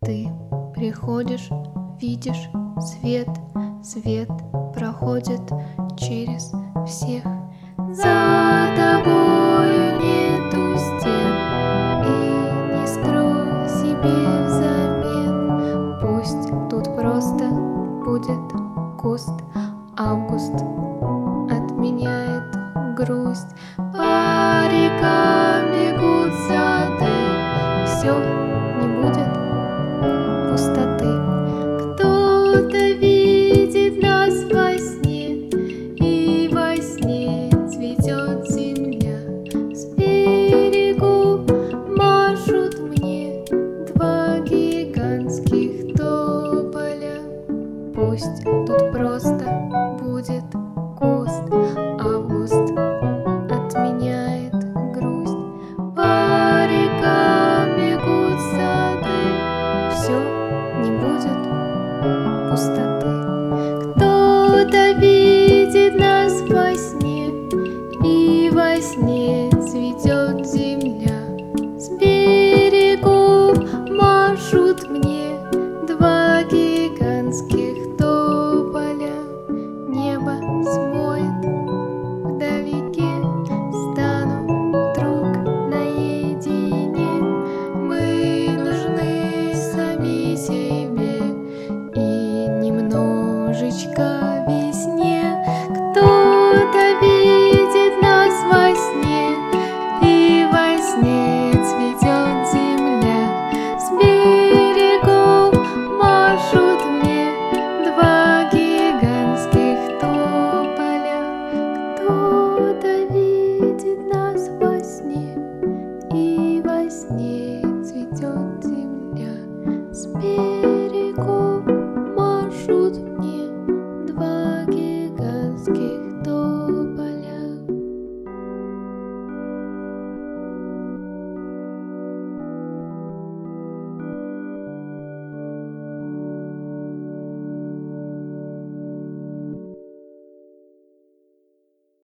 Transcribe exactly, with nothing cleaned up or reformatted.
Ты приходишь, видишь свет, свет проходит через всех. За тобою нету стен, и не строй себе взамен. Пусть тут просто будет куст, август отменяет грусть. По рекам бегут сады, все не будет пустоты. Кто-то видит нас во сне, и во сне цветет земля. С берегу машут мне два гигантских тополя. Пусть тут просто будет куст, август отменяет грусть. По рекам бегут сады, все